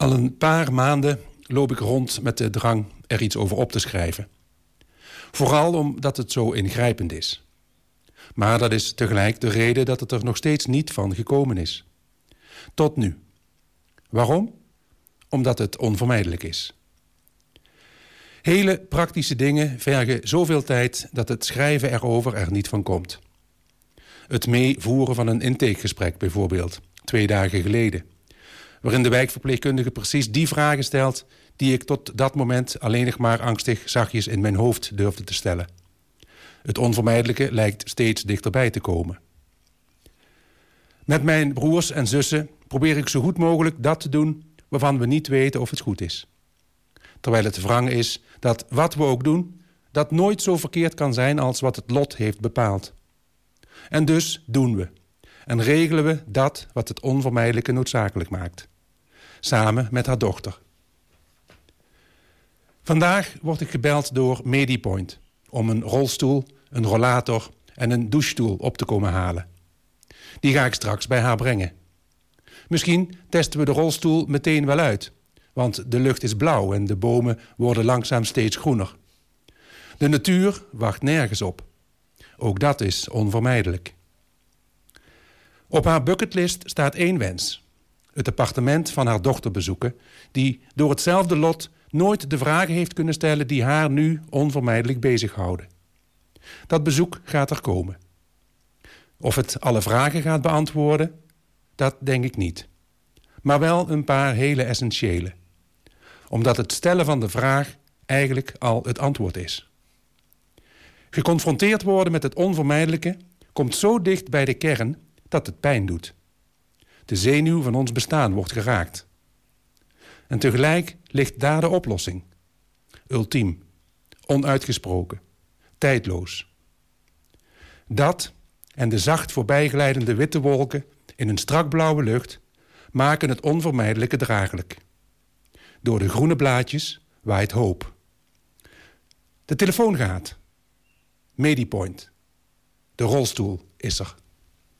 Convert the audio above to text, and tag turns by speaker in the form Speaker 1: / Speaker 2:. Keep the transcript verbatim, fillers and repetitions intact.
Speaker 1: Al een paar maanden loop ik rond met de drang er iets over op te schrijven. Vooral omdat het zo ingrijpend is. Maar dat is tegelijk de reden dat het er nog steeds niet van gekomen is. Tot nu. Waarom? Omdat het onvermijdelijk is. Hele praktische dingen vergen zoveel tijd dat het schrijven erover er niet van komt. Het meevoeren van een intakegesprek bijvoorbeeld, twee dagen geleden, waarin de wijkverpleegkundige precies die vragen stelt die ik tot dat moment alleen nog maar angstig zachtjes in mijn hoofd durfde te stellen. Het onvermijdelijke lijkt steeds dichterbij te komen. Met mijn broers en zussen probeer ik zo goed mogelijk dat te doen waarvan we niet weten of het goed is. Terwijl het wrang is dat wat we ook doen, dat nooit zo verkeerd kan zijn als wat het lot heeft bepaald. En dus doen we. En regelen we dat wat het onvermijdelijke noodzakelijk maakt. Samen met haar dochter. Vandaag word ik gebeld door Medipoint om een rolstoel, een rollator en een douchestoel op te komen halen. Die ga ik straks bij haar brengen. Misschien testen we de rolstoel meteen wel uit, want de lucht is blauw en de bomen worden langzaam steeds groener. De natuur wacht nergens op. Ook dat is onvermijdelijk. Op haar bucketlist staat één wens. Het appartement van haar dochter bezoeken, die door hetzelfde lot nooit de vragen heeft kunnen stellen die haar nu onvermijdelijk bezighouden. Dat bezoek gaat er komen. Of het alle vragen gaat beantwoorden, dat denk ik niet. Maar wel een paar hele essentiële. Omdat het stellen van de vraag eigenlijk al het antwoord is. Geconfronteerd worden met het onvermijdelijke komt zo dicht bij de kern dat het pijn doet. De zenuw van ons bestaan wordt geraakt. En tegelijk ligt daar de oplossing. Ultiem, onuitgesproken, tijdloos. Dat en de zacht voorbijglijdende witte wolken in een strak blauwe lucht maken het onvermijdelijke draaglijk. Door de groene blaadjes waait hoop. De telefoon gaat. Medipoint. De rolstoel is er.